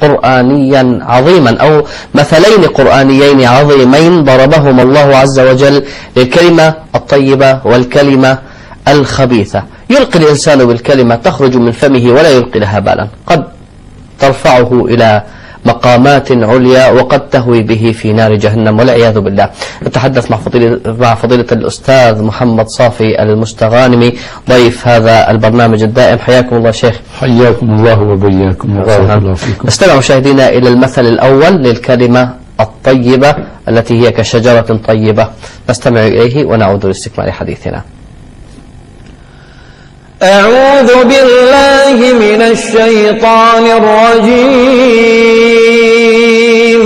قرآنيا عظيما أو مثلين قرآنيين عظيمين ضربهما الله عز وجل للكلمة الطيبة والكلمة الخبيثة. يلقي الإنسان بالكلمة تخرج من فمه ولا يلقي لها بالا، قد ترفعه إلى مقامات عليا وقد تهوي به في نار جهنم والعياذ بالله. نتحدث مع فضيلة الأستاذ محمد صافي المستغانمي ضيف هذا البرنامج الدائم. حياكم الله شيخ. حياكم الله وبياكم وبارك الله فيكم. نستمع مشاهدينا إلى المثل الأول للكلمة الطيبة التي هي كشجرة طيبة، نستمع إليه ونعود لاستكمال حديثنا. أعوذ بالله من الشيطان الرجيم.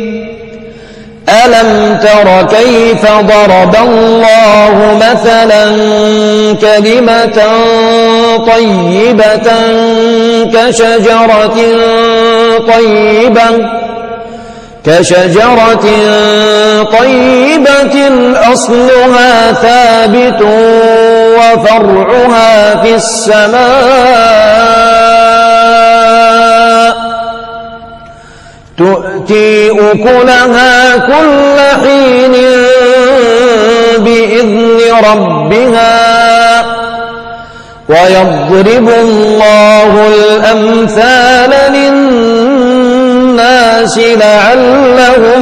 ألم تر كيف ضرب الله مثلا كلمة طيبة كشجرة طيبة أصلها ثابت وفرعها في السماء تؤتي أكلها كل حين بإذن ربها ويضرب الله الأمثال للناس لعلهم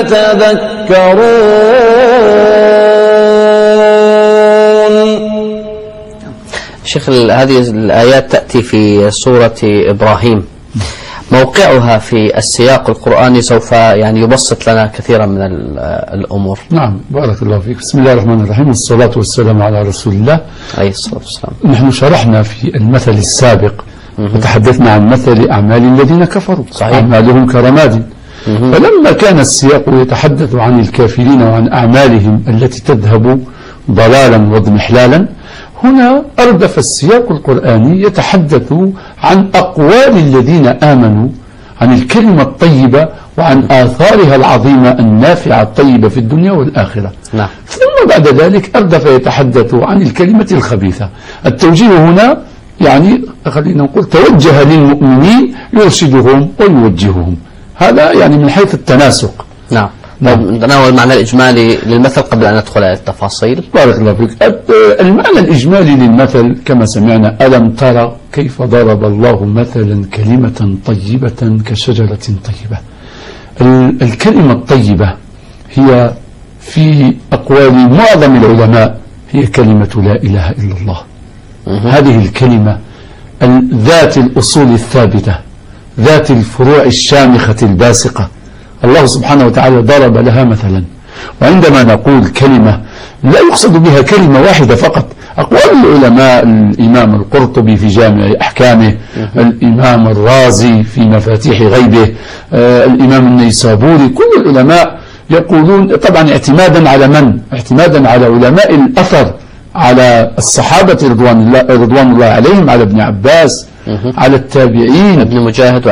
يتذكرون. شيخ، هذه الآيات تأتي في سورة إبراهيم، موقعها في السياق القرآني سوف يبسط لنا كثيرا من الأمور. نعم، بارك الله فيك. بسم الله الرحمن الرحيم، والصلاة والسلام على رسول الله عليه الصلاة والسلام. نحن شرحنا في المثل السابق وتحدثنا عن مثل أعمال الذين كفروا. صحيح. أعمالهم كرماد. فلما كان السياق يتحدث عن الكافرين وعن أعمالهم التي تذهب ضلالا واضمحلالا، هنا أردف السياق القرآني يتحدث عن أقوال الذين آمنوا، عن الكلمة الطيبة وعن آثارها العظيمة النافعة الطيبة في الدنيا والآخرة. نعم. ثم بعد ذلك أردف يتحدث عن الكلمة الخبيثة. التوجيه هنا خلينا نقول توجه للمؤمنين يرشدهم ويوجههم، هذا من حيث التناسق. نعم. نتناول المعنى الإجمالي للمثل قبل أن ندخل على التفاصيل. بارك الله فيك. المعنى الإجمالي للمثل كما سمعنا: ألم ترى كيف ضرب الله مثلا كلمة طيبة كشجرة طيبة. الكلمة الطيبة هي في أقوال معظم العلماء هي كلمة لا إله إلا الله. هذه الكلمة ذات الأصول الثابتة، ذات الفروع الشامخة الباسقة، الله سبحانه وتعالى ضرب لها مثلا. وعندما نقول كلمة لا يقصد بها كلمة واحدة فقط. أقوال العلماء: الإمام القرطبي في جامع أحكامه، الإمام الرازي في مفاتيح غيبه، الإمام النيسابوري، كل العلماء يقولون، طبعا اعتمادا على من؟ اعتمادا على علماء الأثر، على الصحابة رضوان الله عليهم، على ابن عباس، على التابعين، ابن مجاهد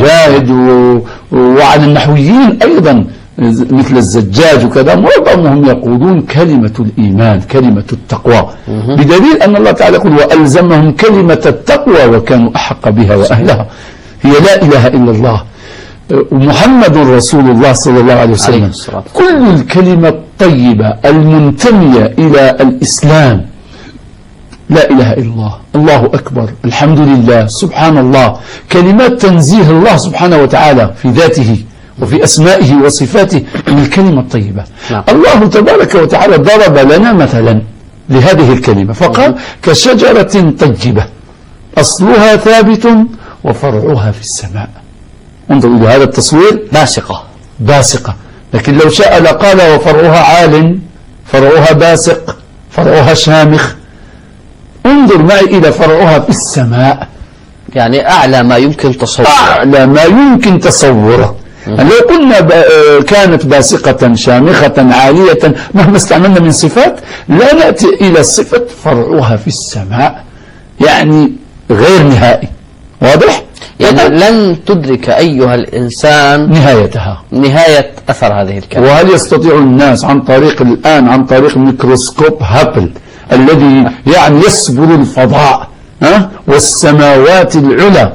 وعلى النحويين أيضا مثل الزجاج وكذا. معظمهم يقولون كلمة الإيمان، كلمة التقوى، بدليل أن الله تعالى يقول: وألزمهم كلمة التقوى وكانوا أحق بها وأهلها. هي لا إله إلا الله ومحمد رسول الله صلى الله عليه وسلم. كل الكلمة الطيبة المنتمية إلى الإسلام: لا إله إلا الله، الله أكبر، الحمد لله، سبحان الله، كلمات تنزيه الله سبحانه وتعالى في ذاته وفي أسمائه وصفاته من الكلمة الطيبة. نعم. الله تبارك وتعالى ضرب لنا مثلا لهذه الكلمة فقال: كشجرة طيبة أصلها ثابت وفرعها في السماء. انظروا إلى هذا التصوير، باسقة. لكن لو شاء لقال: وفرعها عال، فرعها باسق، فرعها شامخ. انظر معي إلى فرعها في السماء، أعلى ما يمكن تصوره. لو قلنا كانت باسقة شامخة عالية مهما استعملنا من صفات لا نأتي إلى صفة فرعها في السماء، غير نهائي. واضح؟ لن تدرك أيها الإنسان نهاية أثر هذه الكلمة. وهل يستطيع الناس عن طريق ميكروسكوب هابل الذي يسبر الفضاء والسماوات العلى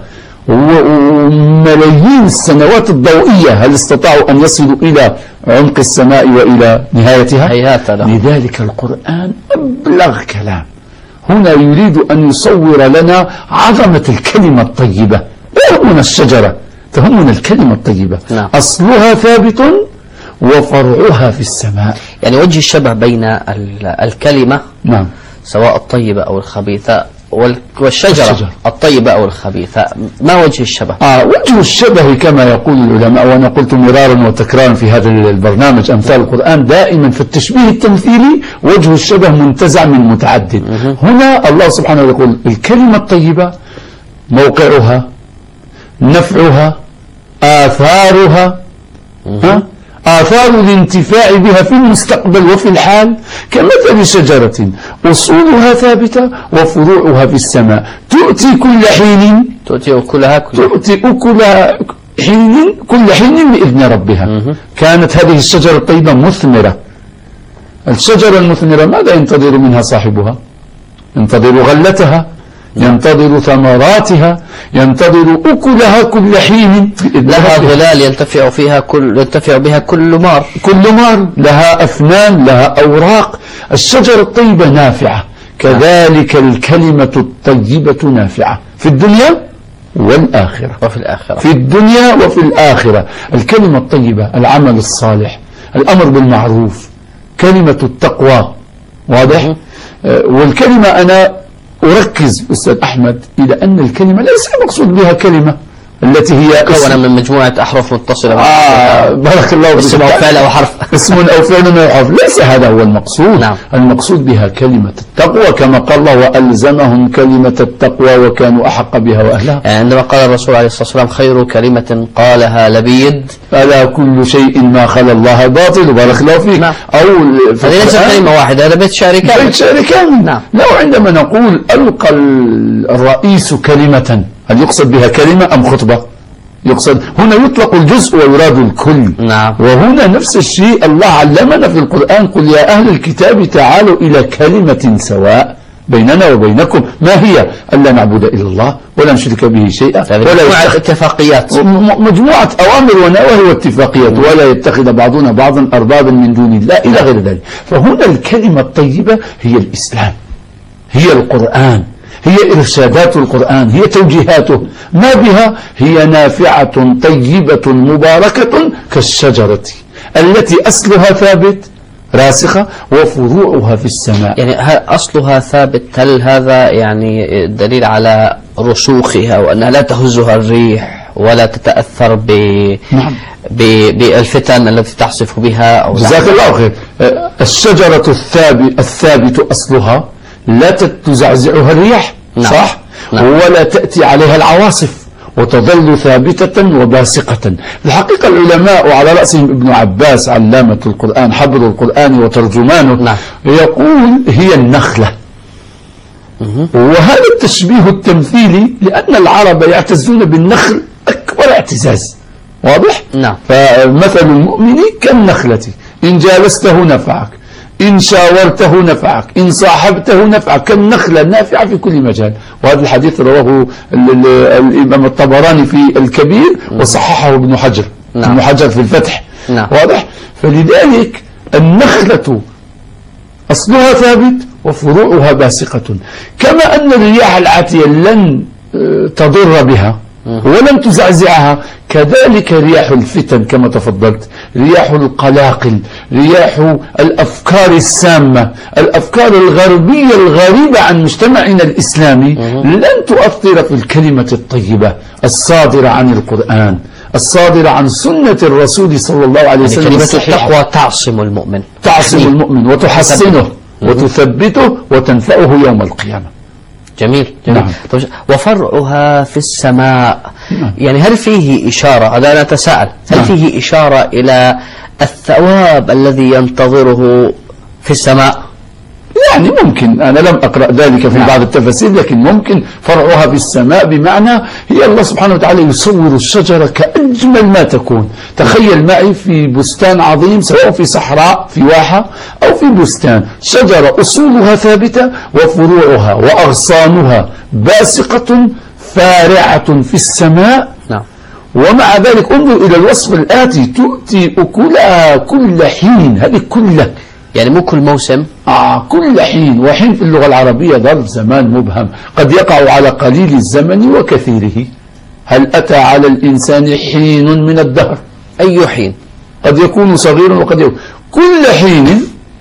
وملايين السنوات الضوئية هل استطاعوا أن يصلوا إلى عمق السماء وإلى نهايتها؟ هيهات له. لذلك القرآن أبلغ كلام. هنا يريد أن يصور لنا عظمة الكلمة الطيبة. لا تهمنا الشجرة، تهمنا الكلمة الطيبة. نعم. أصلها ثابت وفرعها في السماء. يعني وجه الشبه بين الكلمة نعم. سواء الطيبة أو الخبيثة والشجرة الطيبة أو الخبيثة، ما وجه الشبه؟ وجه الشبه كما يقول العلماء، وأنا قلت مرارا وتكرارا في هذا البرنامج أمثال القرآن دائما في التشبيه التمثيلي وجه الشبه منتزع من متعدد. هنا الله سبحانه يقول الكلمة الطيبة موقعها، نفعها، آثارها، آثار الانتفاع بها في المستقبل وفي الحال كمثل شجرة أصولها ثابتة وفروعها في السماء تؤتي كل حين تؤتي أكلها حين كل حين بإذن ربها. كانت هذه الشجرة الطيبة مثمرة. الشجرة المثمرة ماذا ينتظر منها صاحبها؟ ينتظر غلتها، ينتظر ثمراتها، ينتظر أكلها كل حين. لها ظلال ينتفع بها كل مار. لها أفنان، لها أوراق. الشجرة الطيبة نافعة، كذلك الكلمة الطيبة نافعة في الدنيا والآخرة. في الدنيا وفي الآخرة. الكلمة الطيبة، العمل الصالح، الأمر بالمعروف، كلمة التقوى. واضح؟ والكلمة أنا أركز أستاذ أحمد إلى أن الكلمة ليس المقصود بها كلمة التي هي مكونة من مجموعة أحرف متصلة. بارك الله فيك. اسم أو فعل أو حرف. اسم أو فعل أو حرف، ليس هذا هو المقصود. نعم. المقصود بها كلمة التقوى كما قال الله وألزمهم كلمة التقوى وكانوا أحق بها وأهلها. يعني عندما قال الرسول عليه الصلاة والسلام خير كلمة قالها لبيد ألا كل شيء ما خلا الله باطل. بارك الله فيك. نعم. أو هذه ليست كلمة واحدة، هذا بيت شعر كامل. نعم. لو عندما نقول ألقى الرئيس كلمة، هل يقصد بها كلمة أم خطبة؟ يقصد هنا يطلق الجزء ويراد الكل. نعم. وهنا نفس الشيء الله علمنا في القرآن قل يا أهل الكتاب تعالوا إلى كلمة سواء بيننا وبينكم. ما هي؟ ألا نعبد إلا الله ولا نشرك به شيئا ولا اتفاقيات، مجموعة أوامر ونواهي واتفاقيات، ولا يتخذ بعضنا بعضا أربابا من دون الله إلى غير ذلك. فهنا الكلمة الطيبة هي الإسلام، هي القرآن، هي إرشادات القرآن، هي توجيهاته. ما بها؟ هي نافعة طيبة مباركة كالشجرة التي أصلها ثابت راسخة وفروعها في السماء. يعني أصلها ثابت، هل هذا يعني دليل على رسوخها وأنها لا تهزها الريح ولا تتأثر نعم. بالفتن التي تعصف بها أو جزاك الله خير. الشجرة الثابت أصلها لا تزعزعها الريح. نعم. صح. نعم. ولا تأتي عليها العواصف وتظل ثابتة وباسقة. الحقيقة العلماء وعلى رأسهم ابن عباس علامة القرآن حبر القرآن وترجمانه. نعم. يقول هي النخلة. وهذا التشبيه التمثيلي لأن العرب يعتزون بالنخل أكبر اعتزاز. واضح؟ نعم. فمثل المؤمن كالنخلة إن جالسته نفعك، إن شاورته نفعك، إن صاحبته نفعك، كالنخلة نافعة في كل مجال. وهذا الحديث رواه الإمام الطبراني في الكبير وصححه ابن حجر. نعم. ابن حجر في الفتح. نعم. واضح؟ فلذلك النخلة أصلها ثابت وفروعها باسقة. كما أن الرياح العاتية لن تضر بها ولم تزعزعها، كذلك رياح الفتن كما تفضلت، رياح القلاقل، رياح الأفكار السامة، الأفكار الغربية الغريبة عن مجتمعنا الإسلامي لن تؤثر في الكلمة الطيبة الصادرة عن القرآن، الصادرة عن سنة الرسول صلى الله عليه وسلم. كلمة التقوى تعصم المؤمن، تعصم المؤمن وتحسنه وتثبته وتنفعه يوم القيامة. جميل. نعم. وفرعها في السماء. نعم. يعني هل فيه إشارة، هذا أنا أتساءل، هل نعم. فيه إشارة إلى الثواب الذي ينتظره في السماء؟ يعني ممكن، أنا لم أقرأ ذلك في بعض التفاسير، لكن ممكن فرعها في السماء بمعنى هي الله سبحانه وتعالى يصور الشجرة كأجمل ما تكون. تخيل معي في بستان عظيم، سواء في صحراء في واحة أو في بستان، شجرة أصولها ثابتة وفروعها وأغصانها باسقة فارعة في السماء. نعم. ومع ذلك انظر إلى الوصف الآتي: تؤتي أكلها كل حين. هذه كله يعني مو كل موسم. كل حين. وحين في اللغة العربية ظرف زمان مبهم، قد يقع على قليل الزمن وكثيره. هل أتى على الإنسان حين من الدهر؟ أي حين؟ قد يكون صغيرا وقد يكون كل حين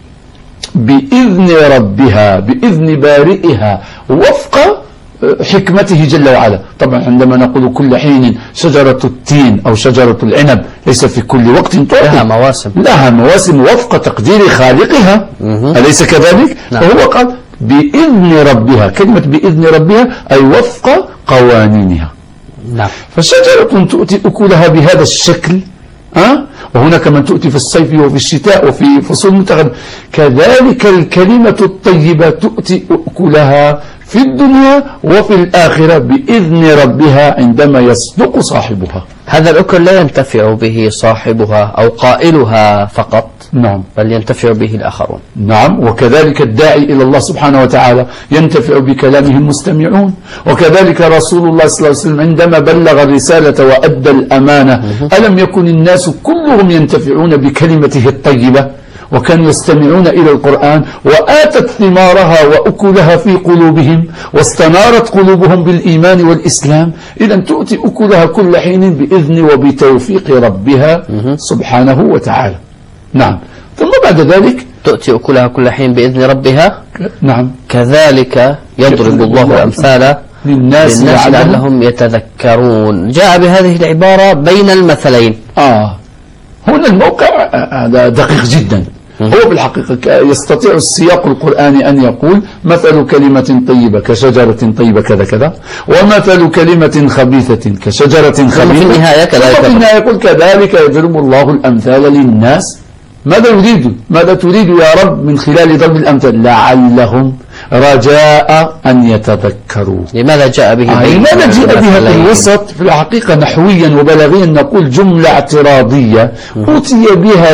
بإذن ربها، بإذن بارئها، وفق حكمته جل وعلا. طبعا عندما نقول كل حين، شجرة التين أو شجرة العنب ليس في كل وقت تعطي، لها مواسم وفق تقدير خالقها، أليس كذلك؟ نعم. فهو قال بإذن ربها. كلمة بإذن ربها أي وفق قوانينها. نعم. فشجرة تؤتي أكلها بهذا الشكل، وهناك من تؤتي في الصيف وفي الشتاء وفي فصول متغيرة. كذلك الكلمة الطيبة تؤتي أكلها في الدنيا وفي الآخرة بإذن ربها عندما يصدق صاحبها. هذا الأكل لا ينتفع به صاحبها أو قائلها فقط، نعم، بل ينتفع به الآخرون. نعم. وكذلك الداعي إلى الله سبحانه وتعالى ينتفع بكلامه المستمعون. وكذلك رسول الله صلى الله عليه وسلم عندما بلغ الرسالة وأدى الأمانة، ألم يكن الناس كلهم ينتفعون بكلمته الطيبة، وكانوا يستمعون إلى القرآن، وآتت ثمارها وأكلها في قلوبهم، واستنارت قلوبهم بالإيمان والإسلام. إذن تؤتي أكلها كل حين بإذن وبتوفيق ربها سبحانه وتعالى. نعم. ثم بعد ذلك تؤتي أكلها كل حين بإذن ربها. نعم. كذلك يضرب الله الأمثال للناس لعلهم يتذكرون. جاء بهذه العبارة بين المثلين. هنا الموقع هذا دقيق جدا. هو بالحقيقة يستطيع السياق القرآني أن يقول مثل كلمة طيبة كشجرة طيبة كذا كذا، ومثل كلمة خبيثة كشجرة خبيثة. في النهاية يقول كذلك يضرب الله الأمثال للناس. ماذا تريد يا رب من خلال ضرب الأمثال؟ لعلهم، رجاء أن يتذكروا. لماذا جاء به؟ لماذا جاء بها في الوسط؟ في الحقيقة نحويا وبلاغيا نقول جملة اعتراضية أتي بها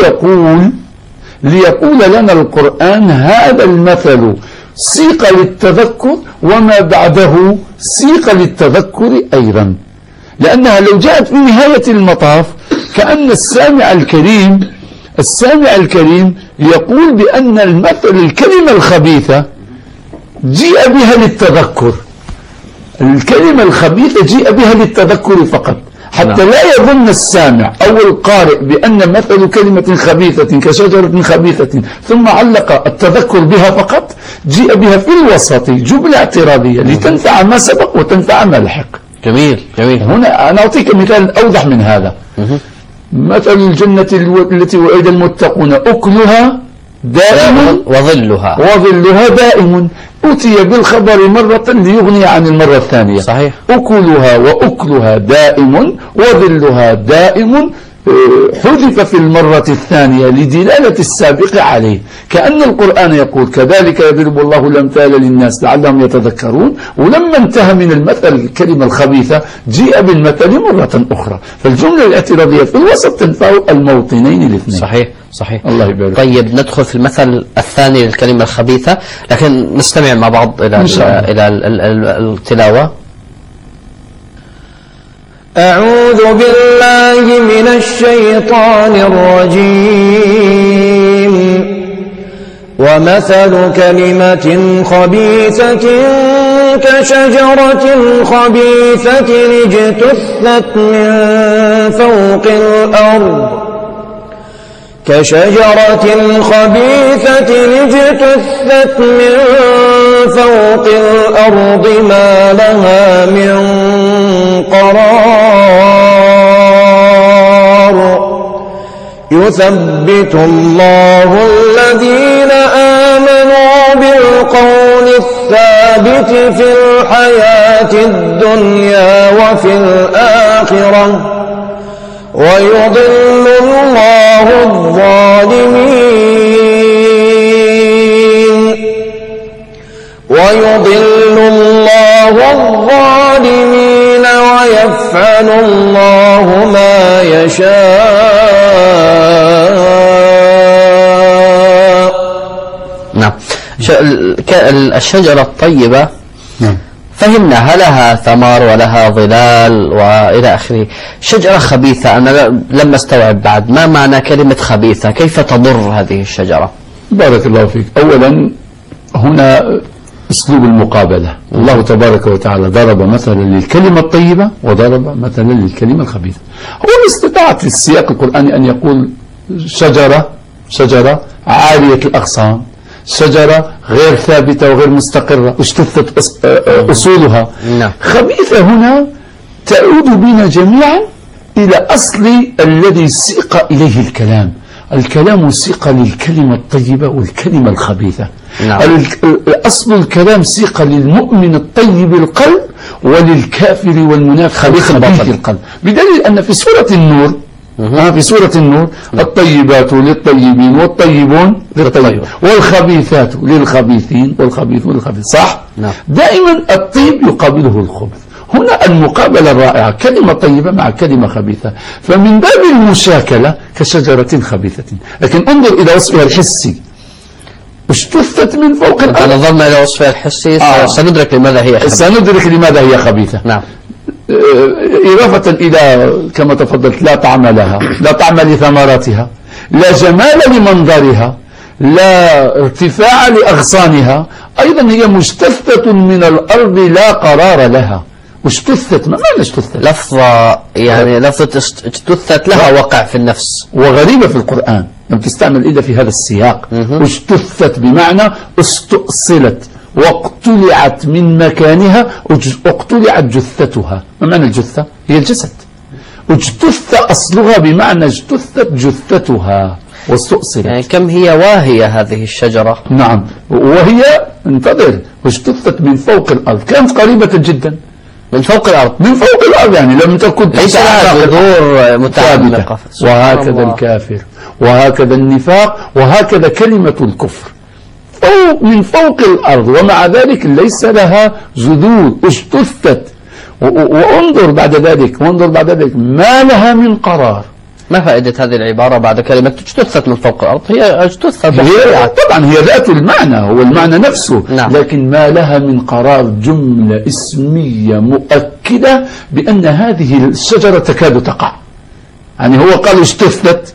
ليقول لنا القرآن هذا المثل سيق للتذكر، وما بعده سيق للتذكر أيضا، لأنها لو جاءت في نهاية المطاف كأن السامع الكريم يقول بأن الكلمة الخبيثة جيء بها للتذكر. الكلمة الخبيثة جيء بها للتذكر فقط، حتى لا يظن السامع أو القارئ بأن مثل كلمة خبيثة كشجرة خبيثة ثم علق التذكر بها فقط. جيء بها في الوسط جملة اعتراضية لتنفع ما سبق وتنفع ما لحق. جميل. هنا أنا أعطيك مثال أوضح من هذا. مثل الجنة التي وعد المتقون أكلها دائم وظلها دائم. أتي بالخبر مرة ليغني عن المرة الثانية. صحيح. أكلها دائم وظلها دائم حذف في المرة الثانية لدلالة السابق عليه، كأن القرآن يقول كذلك يضرب الله الأمثال للناس لعلهم يتذكرون. ولما انتهى من المثل الكلمة الخبيثة جيء بالمثل مرة أخرى. فالجملة الاعتراضية في الوسط تنفع الموطنين الاثنين. صحيح. الله يبارك. طيب ندخل في المثل الثاني للكلمة الخبيثة، لكن نستمع مع بعض إلى التلاوة. أعوذ بالله من الشيطان الرجيم. ومثل كلمة خبيثة كشجرة خبيثة اجتثت من فوق الأرض ما لها من قرار. يثبت الله الذين آمنوا بالقول الثابت في الحياة الدنيا وفي الآخرة، ويضل الله الظالمين ويفعل الله ما يشاء. نعم. الشجرة الطيبة فهمنا لها ثمر ولها ظلال وإلى آخره. شجرة خبيثة أنا لم أستوعب بعد ما معنى كلمة خبيثة، كيف تضر هذه الشجرة؟ بارك الله فيك. أولا هنا أسلوب المقابلة. الله تبارك وتعالى ضرب مثلا للكلمة الطيبة وضرب مثلا للكلمة الخبيثة. هو استطاع في السياق القرآني أن يقول شجرة عالية الأغصان، شجرة غير ثابتة وغير مستقرة اجتثت أصولها. خبيثة هنا تعود بنا جميعا إلى أصل الذي سيق إليه الكلام. الكلام سيق للكلمة الطيبة والكلمة الخبيثة. أصل الكلام سيق للمؤمن الطيب القلب وللكافر والمنافق خبيث القلب. بدليل أن في سورة النور في سورة النور الطيبات للطيبين والطيبون للطيبين والخبيثات للخبيثين والخبيثون للخبيثين. صح؟ دائما الطيب يقابله الخبث. هنا المقابلة الرائعة، كلمة طيبة مع كلمة خبيثة، فمن باب المشاكلة كشجرة خبيثة. لكن انظر إلى وصفها الحسي، اجتثت من فوق الأرض. نظرنا إلى وصفها الحسي سندرك لماذا هي خبيثة. سندرك لماذا هي خبيثة. نعم. إضافة إلى كما تفضلت لا طعم لها، لا طعم لثمراتها، لا جمال لمنظرها، لا ارتفاع لأغصانها، أيضا هي مجتثة من الأرض لا قرار لها. اجتثت، ما معنى اجتثت؟ لفظة يعني لفظة اجتثت لها وقع في النفس وغريبة في القرآن، لم تستعمل إلا في هذا السياق. اجتثت بمعنى استؤصلت واقتلعت من مكانها، اقتلعت جثتها. ما معنى الجثة؟ هي الجسد. اجتث أصلها بمعنى اجتثت جثتها واستؤصلت. يعني كم هي واهية هذه الشجرة. نعم، وهي انتظر اجتثت من فوق الأرض، كانت قريبة جدا من فوق الأرض. من فوق الأرض يعني لم تكن ليس لها جذور متعمقة. وهكذا الكافر وهكذا النفاق وهكذا كلمة الكفر من فوق الأرض، ومع ذلك ليس لها جذور، اجتثت. وانظر بعد ذلك ما لها من قرار. ما فائدة هذه العبارة بعد كلمة اجتثت من فوق الأرض؟ هي اجتثت طبعا هي ذات المعنى، هو المعنى نفسه. لكن ما لها من قرار جملة اسمية مؤكدة بأن هذه الشجرة تكاد تقع. يعني هو قال اجتثت،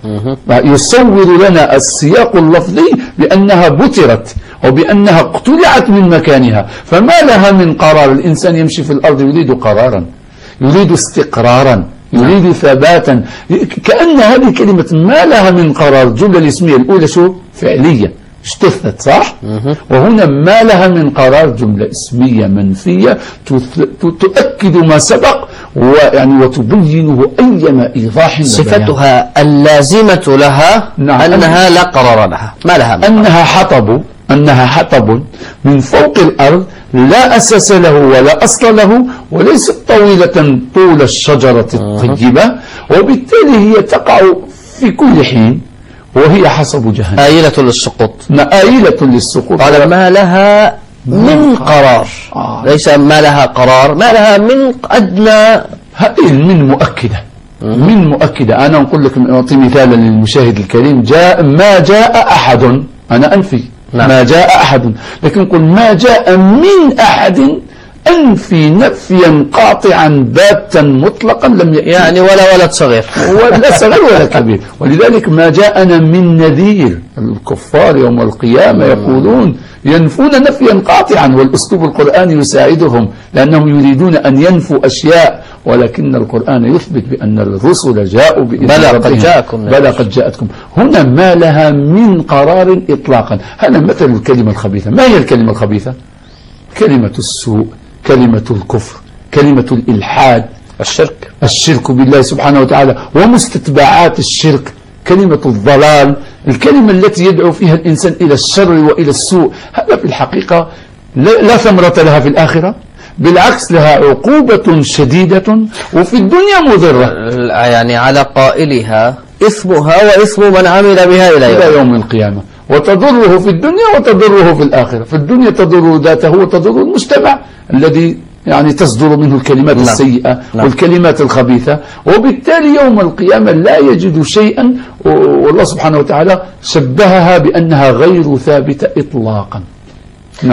يصور لنا السياق اللفظي بأنها بترت وبأنها اقتلعت من مكانها. فما لها من قرار. الإنسان يمشي في الأرض يريد قرارا، يريد استقرارا، يريد ثباتا. كأن هذه كلمة ما لها من قرار، الجملة الاسمية الأولى شو؟ فعلية، اجتثت. صح؟ وهنا ما لها من قرار جملة اسمية منفية تؤكد ما سبق ويعني وتبينه أيما إيضاح. صفتها اللازمة لها أنها لا قرار لها، ما لها من أنها حطب من فوق الأرض لا أساس له ولا أصل له، وليست طويلة طول الشجرة الطيبة، وبالتالي هي تقع في كل حين وهي حسب جهنم آيلة للسقوط. آيلة للسقوط. قال ما لها من قرار. ليس ما لها قرار، ما لها من أدنى. هذه من مؤكدة. أنا أقول لك، أعطي مثالا للمشاهد الكريم. ما جاء أحد، أنا أنفي. ما جاء أحد، لكن قل ما جاء من أحد، أنفي نفيا قاطعا باتا مطلقا لم يأتي. يعني ولا ولد صغير ولا صغير ولا كبير. ولذلك ما جاءنا من نذير. الكفار يوم القيامة يقولون ينفون نفيا قاطعا، والأسلوب القرآني يساعدهم لأنهم يريدون أن ينفوا أشياء، ولكن القرآن يثبت بأن الرسل جاءوا بلى قد جاءتكم. هنا ما لها من قرار إطلاقا. هذا مثل الكلمة الخبيثة. ما هي الكلمة الخبيثة؟ كلمة السوء، كلمة الكفر، كلمة الإلحاد، الشرك بالله سبحانه وتعالى ومستتبعات الشرك، كلمة الضلال، الكلمة التي يدعو فيها الإنسان إلى الشر وإلى السوء. هذا في الحقيقة لا ثمرة لها في الآخرة، بالعكس لها عقوبة شديدة وفي الدنيا مضرة. يعني على قائلها إثمها وإثم من عمل بها إلى يوم القيامة، وتضره في الدنيا وتضره في الآخرة. في الدنيا تضر ذاته وتضر المجتمع الذي يعني تصدر منه الكلمات السيئة والكلمات الخبيثة، وبالتالي يوم القيامة لا يجد شيئا. والله سبحانه وتعالى شبهها بأنها غير ثابتة إطلاقا. نعم.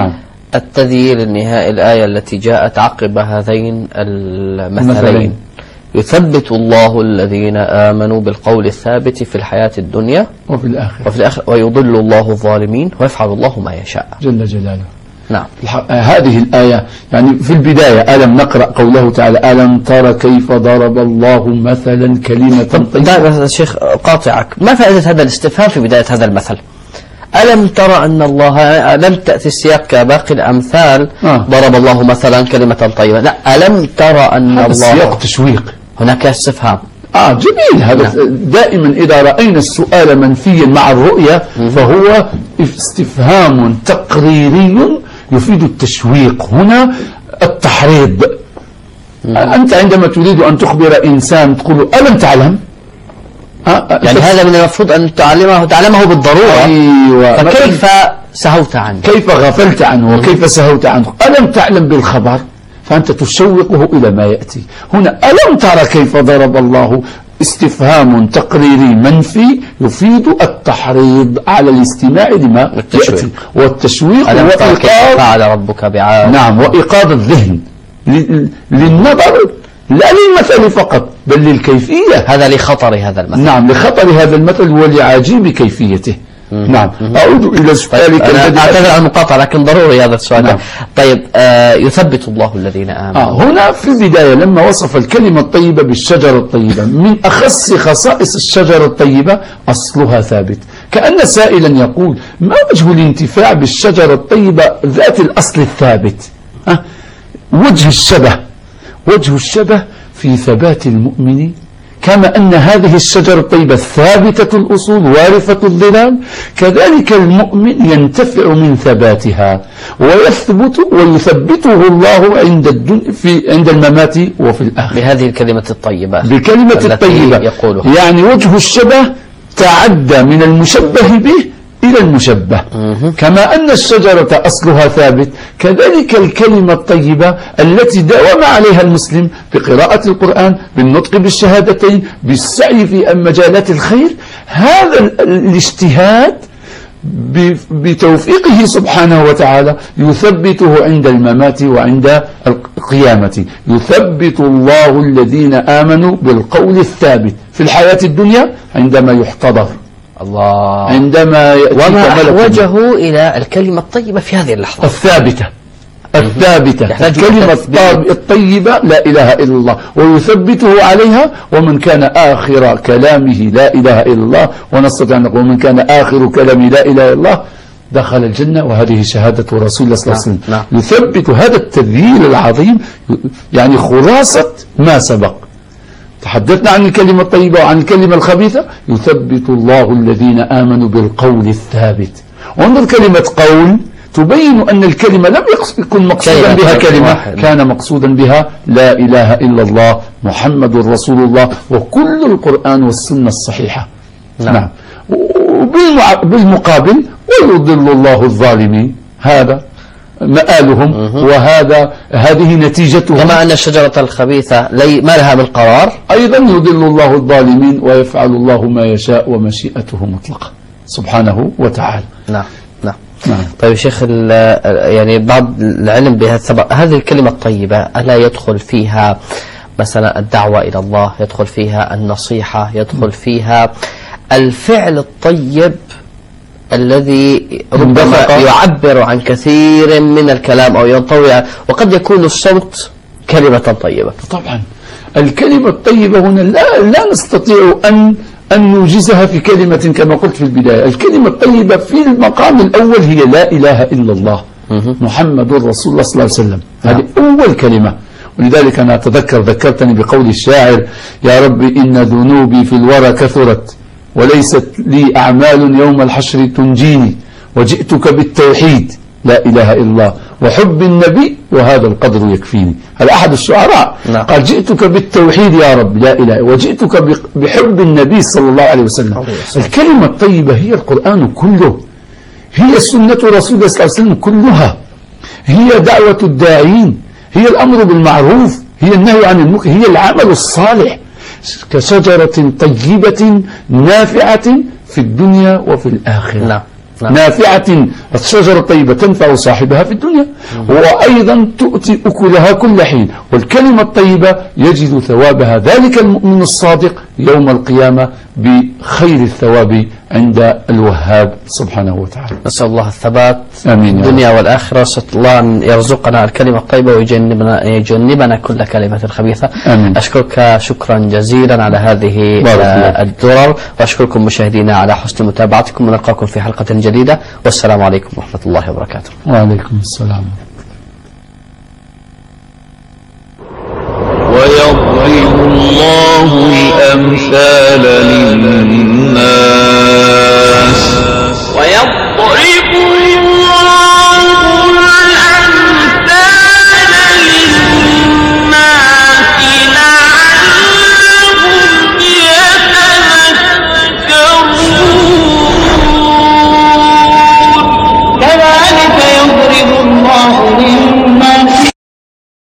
التذييل للنهاية الآية التي جاءت عقب هذين المثلين: يثبت الله الذين آمنوا بالقول الثابت في الحياة الدنيا وفي الآخرة ويضل الله الظالمين ويفعل الله ما يشاء جل جلاله. نعم. هذه الآية يعني في البداية ألم نقرأ قوله تعالى: ألم تر كيف ضرب الله مثلا كلمة طيبة. شيخ قاطعك، ما فائدة هذا الاستفهام في بداية هذا المثل؟ ألم ترى أن الله، لم تأتي السياق كباقي الأمثال ضرب الله مثلا كلمة طيبة، لا، ألم ترى أن الله، سياق تشويق، هناك استفهام. جميل هذا. نعم. دائما إذا رأينا السؤال منفيا مع الرؤية فهو استفهام تقريري يفيد التشويق، هنا التحريض. أنت عندما تريد أن تخبر إنسان تقول ألم تعلم، يعني هذا من المفروض أن تعلمه بالضرورة. أيوة. فكيف سهوت عنه، كيف غفلت عنه وكيف سهوت عنه. ألم تعلم بالخبر، فأنت تشوقه إلى ما يأتي. هنا ألم ترى كيف ضرب الله، استفهام تقريري منفي يفيد التحريض على الاستماع لما يأتي والتشويق وإيقاظ فعل ربك بعاد. نعم، وإيقاظ الذهن للنظر لا للمثل فقط بل للكيفية. هذا لخطر هذا المثل. نعم، لخطر هذا المثل ولعجيب كيفيته. نعم. أعود إلى سؤالك. أنا أعتذر عن المقاطعة لكن ضروري هذا السؤال. نعم. طيب، يثبت الله الذين آمنوا. هنا في البداية لما وصف الكلمة الطيبة بالشجرة الطيبة، من أخص خصائص الشجرة الطيبة أصلها ثابت. كأن سائلا يقول: ما وجه الانتفاع بالشجرة الطيبة ذات الأصل الثابت؟ وجه الشبه في ثبات المؤمن، كما أن هذه الشجرة الطيبة ثابتة الأصول وارثة الظلال، كذلك المؤمن ينتفع من ثباتها ويثبته الله عند الممات وفي الآخرة بهذه الكلمة الطيبة، بكلمة الطيبة يقولها. يعني وجه الشبه تعدى من المشبه به إلى المشبه. كما أن الشجرة أصلها ثابت، كذلك الكلمة الطيبة التي داوم عليها المسلم بقراءة القرآن، بالنطق بالشهادتين، بالسعي في مجالات الخير، هذا الاجتهاد بتوفيقه سبحانه وتعالى يثبته عند الممات وعند القيامة. يثبت الله الذين آمنوا بالقول الثابت في الحياة الدنيا عندما يحتضر الله، عندما وما أحوجه إلى الكلمة الطيبة في هذه اللحظة الثابتة. الكلمة الطيبة لا إله إلا الله ويثبته عليها. ومن كان آخر كلامه لا إله إلا الله، ونستطيع أن نقول من كان آخر كلامه لا إله إلا الله دخل الجنة، وهذه شهادة رسول الله صلى الله عليه وسلم. يثبت هذا التذييل العظيم، يعني خلاصة ما سبق. تحدثنا عن الكلمة الطيبة وعن الكلمة الخبيثة. يثبت الله الذين آمنوا بالقول الثابت. وانظر كلمة قول تبين أن الكلمة لم يكن مقصودا بها كلمة، كان مقصودا بها لا إله إلا الله محمد رسول الله وكل القرآن والسنة الصحيحة. نعم. بالمقابل ويضل الله الظالمين، هذا مآلهم هذه نتيجتهم. كما أن الشجرة الخبيثة ما لها من قرار، أيضا يضل الله الظالمين ويفعل الله ما يشاء ومشيئته مطلقة سبحانه وتعالى. نعم. طيب شيخ، يعني بعض العلم هذه الكلمة الطيبة ألا يدخل فيها مثلا الدعوة إلى الله، يدخل فيها النصيحة، يدخل فيها الفعل الطيب الذي ربما يعبر عن كثير من الكلام أو ينطوي، وقد يكون الصوت كلمة طيبة. طبعا الكلمة الطيبة هنا لا نستطيع أن نوجزها في كلمة كما قلت في البداية. الكلمة الطيبة في المقام الأول هي لا إله إلا الله محمد رسول الله صلى الله عليه وسلم. هذه أول كلمة. ولذلك أنا ذكرتني بقول الشاعر: يا رب إن ذنوبي في الورى كثرت وليست لي أعمال يوم الحشر تنجيني، وجئتك بالتوحيد لا إله إلا الله وحب النبي وهذا القدر يكفيني. هذا أحد الشعراء. قال: جئتك بالتوحيد يا رب لا إله، وجئتك بحب النبي صلى الله عليه وسلم. الكلمة الطيبة هي القرآن كله، هي سنة رسول الله صلى الله عليه وسلم كلها، هي دعوة الداعين، هي الأمر بالمعروف، هي النهي عن المنكر، هي العمل الصالح، كشجرة طيبة نافعة في الدنيا وفي الآخرة. نافعة الشجرة الطيبة تنفع صاحبها في الدنيا وأيضا تؤتي أكلها كل حين، والكلمة الطيبة يجد ثوابها ذلك المؤمن الصادق يوم القيامة بخير الثواب عند الوهاب سبحانه وتعالى. نسأل الله الثبات آمين. الدنيا والآخرة، نسأل الله أن يرزقنا الكلمة الطيبة ويجنبنا كل كلمة خبيثة. آمين. أشكرك شكرا جزيلا على هذه الدرر، وأشكركم مشاهدينا على حسن متابعتكم، ونلقاكم في حلقة جديدة، والسلام عليكم ورحمة الله وبركاته. وعليكم السلام. ويضرب الله الأمثال للناس